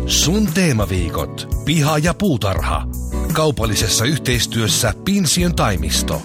Sun teemaviikot. Piha ja puutarha. Kaupallisessa yhteistyössä Pinsion taimisto.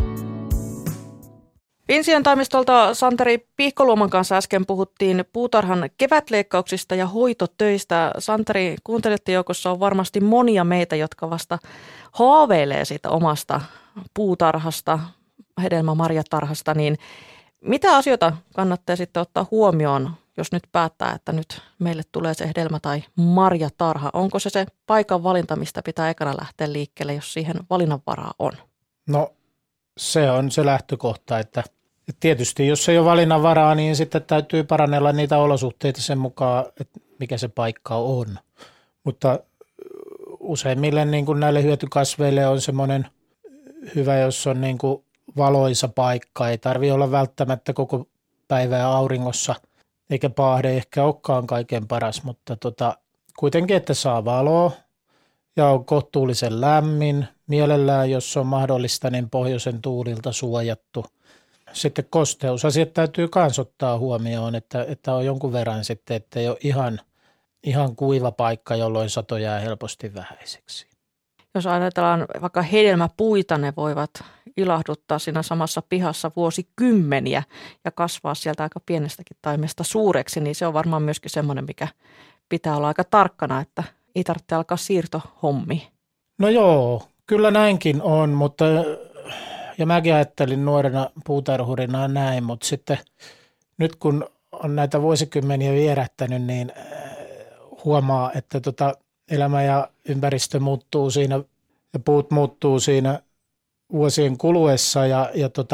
Pinsion toimistolta Santeri Pihkoluoman kanssa äsken puhuttiin puutarhan kevätleikkauksista ja hoitotöistä. Santeri, kuuntelijoiden joukossa on varmasti monia meitä, jotka vasta haaveilee siitä omasta puutarhasta, hedelmämarjatarhasta. Niin mitä asioita kannattaa sitten ottaa huomioon, jos nyt päättää, että nyt meille tulee se hedelmä- tai marjatarha? Onko se paikan valinta, mistä pitää ekana lähteä liikkeelle, jos siihen valinnanvaraa on? No se on se lähtökohta, että tietysti jos ei ole valinnanvaraa, niin sitten täytyy parannella niitä olosuhteita sen mukaan, että mikä se paikka on. Mutta useimmille niin kuin näille hyötykasveille on semmoinen hyvä, jos on niin kuin valoisa paikka. Ei tarvitse olla välttämättä koko päivää auringossa, eikä paahde ehkä olekaan kaiken paras, mutta kuitenkin, että saa valoa ja on kohtuullisen lämmin. Mielellään, jos on mahdollista, niin pohjoisen tuulilta suojattu. Sitten kosteusasiat täytyy myös ottaa huomioon, että on jonkun verran sitten, että ei ole ihan kuiva paikka, jolloin sato jää helposti vähäiseksi. Jos ajatellaan vaikka hedelmäpuita, ne voivat ilahduttaa siinä samassa pihassa vuosikymmeniä ja kasvaa sieltä aika pienestäkin taimesta suureksi, niin se on varmaan myöskin semmoinen, mikä pitää olla aika tarkkana, että ei tarvitse alkaa siirtohommia. No joo, kyllä näinkin on, mutta ja mäkin ajattelin nuorena puutarhurina näin, mutta sitten nyt kun on näitä vuosikymmeniä vierähtänyt, niin huomaa, että elämä ja ympäristö muuttuu siinä ja puut muuttuu siinä vuosien kuluessa ja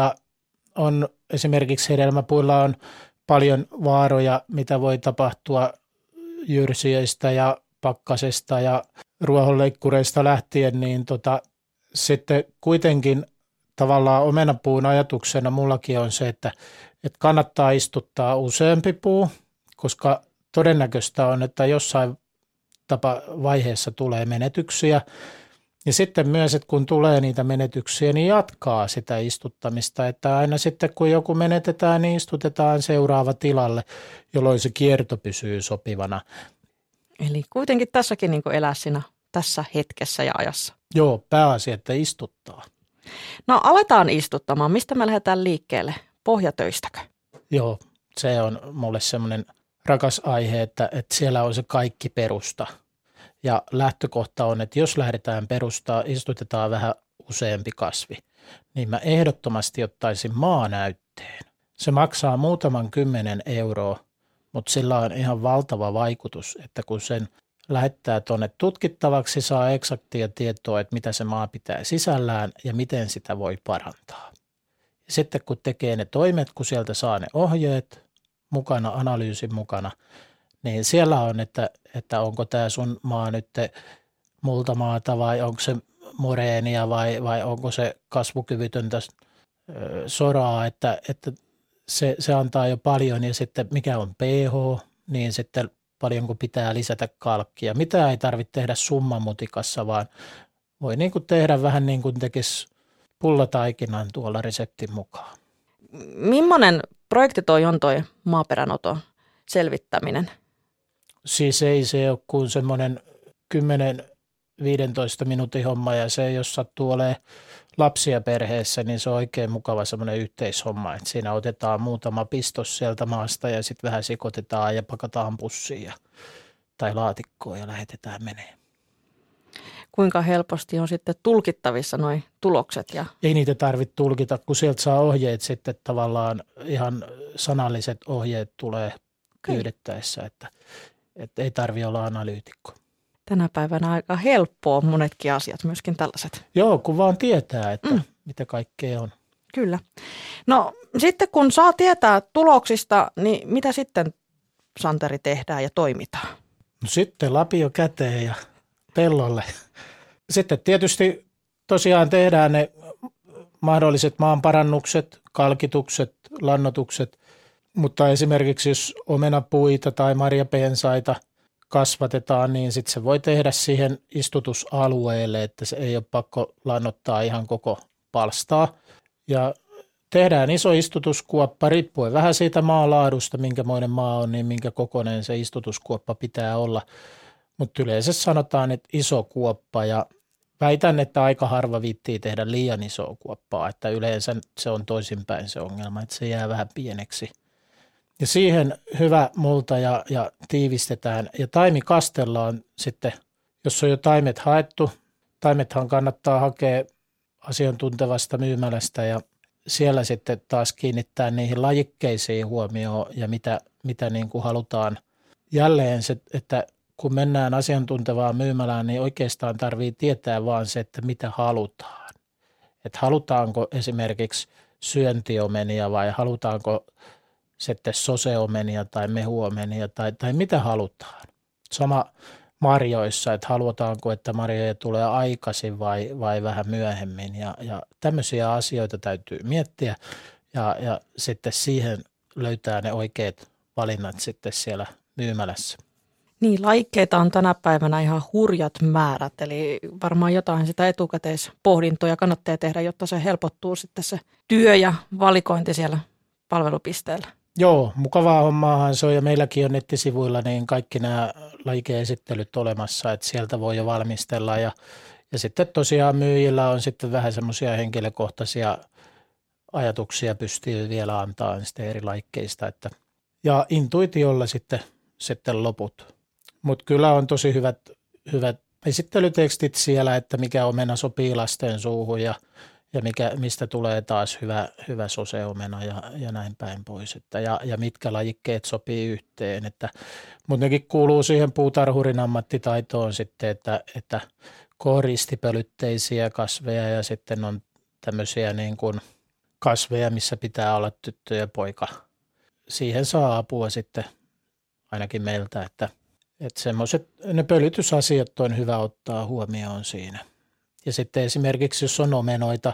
on esimerkiksi hedelmäpuilla on paljon vaaroja, mitä voi tapahtua jyrsijöistä ja pakkasesta ja ruohonleikkureista lähtien, niin sitten kuitenkin tavallaan omenapuun ajatuksena mullakin on se, että kannattaa istuttaa useampi puu, koska todennäköistä on, että jossain vaiheessa tulee menetyksiä. Ja sitten myös, että kun tulee niitä menetyksiä, niin jatkaa sitä istuttamista, että aina sitten kun joku menetetään, niin istutetaan seuraava tilalle, jolloin se kierto pysyy sopivana. Eli kuitenkin tässäkin niin kuin elää siinä tässä hetkessä ja ajassa. Joo, pääasia, että istuttaa. No aletaan istuttamaan. Mistä me lähdetään liikkeelle? Pohjatöistäkö? Joo, se on mulle semmoinen rakas aihe, että siellä on se kaikki perusta. Ja lähtökohta on, että jos lähdetään perustaa, istutetaan vähän useampi kasvi, niin mä ehdottomasti ottaisin maanäytteen. Se maksaa muutaman 10 €, mutta sillä on ihan valtava vaikutus, että kun sen lähettää tuonne tutkittavaksi, saa eksaktia tietoa, että mitä se maa pitää sisällään ja miten sitä voi parantaa. Ja sitten kun tekee ne toimet, kun sieltä saa ne ohjeet mukana, analyysin mukana, niin siellä on, että onko tämä sun maa nyt multamaata vai onko se moreenia vai onko se kasvukyvytöntä soraa, että se antaa jo paljon ja sitten mikä on pH, niin sitten paljonko pitää lisätä kalkkia. Mitä ei tarvitse tehdä summamutikassa, vaan voi niin kuin tehdä vähän niin kuin tekisi pullataikinan tuolla reseptin mukaan. Millainen projekti on toi maaperänoton selvittäminen? Siis ei se ole kuin semmoinen 10-15 minuutin homma ja se jos sattuu olemaan lapsia perheessä, niin se on oikein mukava semmoinen yhteishomma, että siinä otetaan muutama pistos sieltä maasta ja sitten vähän sekoitetaan ja pakataan pussiin tai laatikkoon ja lähetetään menee. Kuinka helposti on sitten tulkittavissa nuo tulokset? Ei niitä tarvitse tulkita, kun sieltä saa ohjeet sitten tavallaan ihan sanalliset ohjeet tulee pyydettäessä, että ei tarvitse olla analyytikko. Tänä päivänä aika helppoa monetkin asiat, myöskin tällaiset. Joo, kun vaan tietää, että mitä kaikkea on. Kyllä. No sitten kun saa tietää tuloksista, niin mitä sitten, Santeri, tehdään ja toimitaan? No sitten lapio käteen ja pellolle. Sitten tietysti tosiaan tehdään ne mahdolliset maanparannukset, kalkitukset, lannotukset, mutta esimerkiksi jos omenapuita tai marjapensaita kasvatetaan, niin sitten se voi tehdä siihen istutusalueelle, että se ei ole pakko lannottaa ihan koko palstaa. Ja tehdään iso istutuskuoppa, riippuen vähän siitä maalaadusta, minkämoinen maa on, niin minkä kokoinen se istutuskuoppa pitää olla. Mutta yleensä sanotaan, että iso kuoppa ja väitän, että aika harva viittii tehdä liian isoa kuoppaa, että yleensä se on toisinpäin se ongelma, että se jää vähän pieneksi. Ja siihen hyvä multa ja tiivistetään ja taimi kastellaan sitten, jos on jo taimet haettu. Taimethan kannattaa hakea asiantuntevasta myymälästä ja siellä sitten taas kiinnittää niihin lajikkeisiin huomioon ja mitä niin kuin halutaan. Jälleen se, että kun mennään asiantuntevaan myymälään, niin oikeastaan tarvii tietää vaan se, että mitä halutaan. Että halutaanko esimerkiksi syöntiomenia vai halutaanko sitten soseomenia tai mehuomenia tai mitä halutaan. Sama marjoissa, että halutaanko, että marjoja tulee aikaisin vai vähän myöhemmin ja tämmöisiä asioita täytyy miettiä ja sitten siihen löytää ne oikeat valinnat sitten siellä myymälässä. Niin, lajikkeita on tänä päivänä ihan hurjat määrät, eli varmaan jotain sitä etukäteispohdintoja kannattaa tehdä, jotta se helpottuu sitten se työ ja valikointi siellä palvelupisteellä. Joo, mukavaa hommaahan se on ja meilläkin on nettisivuilla niin kaikki nämä lajike-esittelyt olemassa, että sieltä voi jo valmistella ja sitten tosiaan myyjillä on sitten vähän semmoisia henkilökohtaisia ajatuksia pystyy vielä antaa sitten eri lajikkeista ja intuitiolla sitten loput. Mutta kyllä on tosi hyvät esittelytekstit siellä, että mikä omena sopii lasten suuhun ja mistä tulee taas hyvä soseomena ja näin päin pois. Ja mitkä lajikkeet sopii yhteen. Mutta nekin kuuluu siihen puutarhurin ammattitaitoon sitten, että kooristipölytteisiä kasveja ja sitten on tämmöisiä niin kuin kasveja, missä pitää olla tyttö ja poika. Siihen saa apua sitten ainakin meiltä, että semmoiset ne pölytysasiat on hyvä ottaa huomioon siinä. Ja sitten esimerkiksi jos on omenoita,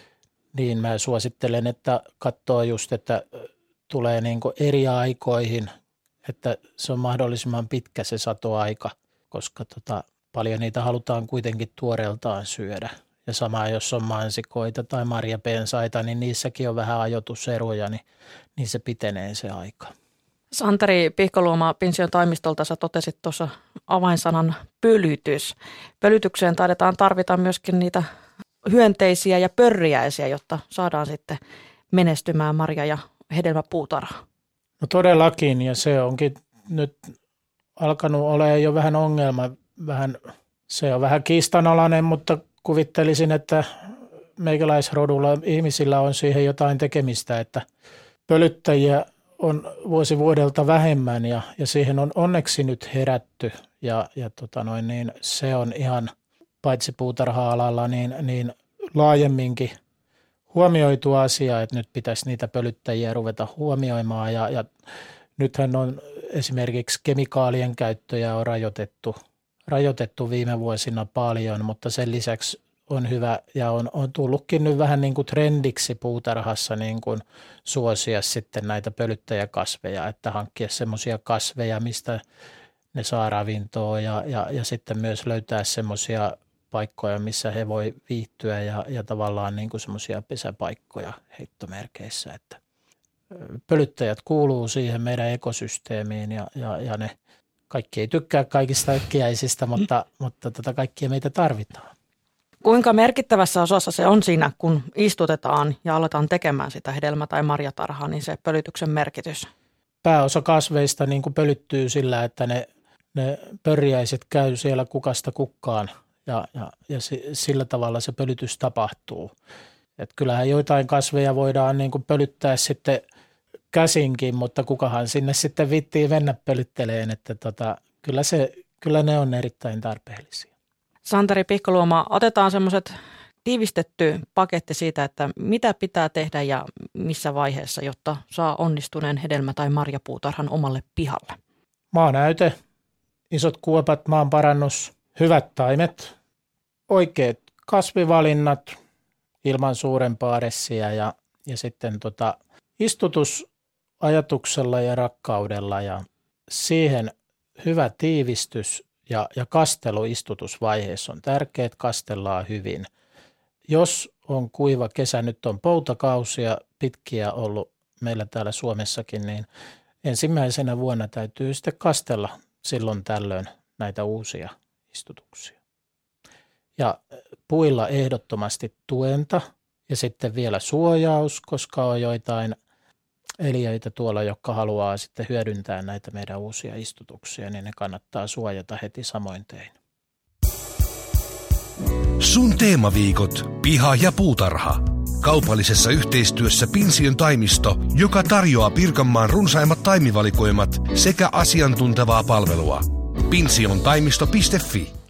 niin mä suosittelen, että katsoo just, että tulee niin kuin eri aikoihin, että se on mahdollisimman pitkä se satoaika, koska paljon niitä halutaan kuitenkin tuoreeltaan syödä. Ja sama jos on mansikoita tai marjapensaita, niin niissäkin on vähän ajoituseroja, niin se pitenee se aika. Santeri Pihkoluoma Pinsion toimistolta sä totesit tuossa avainsanan pölytys. Pölytykseen taidetaan tarvita myöskin niitä hyönteisiä ja pörriäisiä, jotta saadaan sitten menestymään marja- ja hedelmäpuutarha. No todellakin ja se onkin nyt alkanut olemaan jo vähän ongelma. Se on vähän kiistanalainen, mutta kuvittelisin, että meikäläisrodulla ihmisillä on siihen jotain tekemistä, että pölyttäjiä on vuosi vuodelta vähemmän ja siihen on onneksi nyt herätty ja se on ihan paitsi puutarha-alalla niin laajemminkin huomioitu asia, että nyt pitäisi niitä pölyttäjiä ruveta huomioimaan ja nythän on esimerkiksi kemikaalien käyttöjä on rajoitettu viime vuosina paljon, mutta sen lisäksi on hyvä ja on tullutkin nyt vähän niin kuin trendiksi puutarhassa niin kuin suosia sitten näitä pölyttäjäkasveja, että hankkia semmoisia kasveja, mistä ne saa ravintoa ja sitten myös löytää semmoisia paikkoja, missä he voi viihtyä ja tavallaan niin kuin semmoisia pesäpaikkoja heittomerkeissä, että pölyttäjät kuuluu siihen meidän ekosysteemiin ja ne kaikki ei tykkää kaikista äkkiäisistä, mutta kaikkia meitä tarvitaan. Kuinka merkittävässä osassa se on siinä, kun istutetaan ja aletaan tekemään sitä hedelmä- tai marjatarhaa, niin se pölytyksen merkitys? Pääosa kasveista niin kuin pölyttyy sillä, että ne pörjäiset käy siellä kukasta kukkaan ja sillä tavalla se pölytys tapahtuu. Et kyllähän joitain kasveja voidaan niin kuin pölyttää sitten käsinkin, mutta kukahan sinne sitten viittii mennä pölytteleen, että kyllä ne on erittäin tarpeellisia. Santeri Pihkoluoma, otetaan semmoiset tiivistetty paketti siitä, että mitä pitää tehdä ja missä vaiheessa, jotta saa onnistuneen hedelmä- tai marjapuutarhan omalle pihalle. Maanäyte, isot kuopat, maanparannus, hyvät taimet, oikeat kasvivalinnat ilman suurempaa ressiä ja sitten istutus ajatuksella ja rakkaudella ja siihen hyvä tiivistys ja kastelu istutusvaiheessa on tärkeää, että kastellaan hyvin. Jos on kuiva kesä, nyt on poutakausia pitkiä ollut meillä täällä Suomessakin, niin ensimmäisenä vuonna täytyy sitten kastella silloin tällöin näitä uusia istutuksia. Ja puilla ehdottomasti tuenta ja sitten vielä suojaus, koska on joitain eliöitä tuolla, jotka haluaa sitten hyödyntää näitä meidän uusia istutuksia, niin ne kannattaa suojata heti samoin tein. Sun teemaviikot, piha ja puutarha. Kaupallisessa yhteistyössä Pinsiön taimisto, joka tarjoaa Pirkanmaan runsaimmat taimivalikoimat sekä asiantuntevaa palvelua. pinsiontaimisto.fi